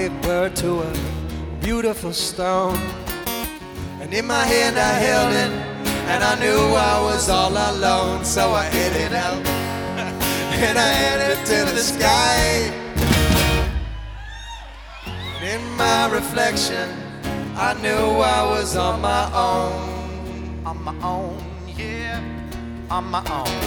gave birth to a beautiful stone. And in my hand I held it, and I knew I was all alone. So I ate it out, and I headed to the sky. And in my reflection, I knew I was on my own. On my own, yeah, on my own.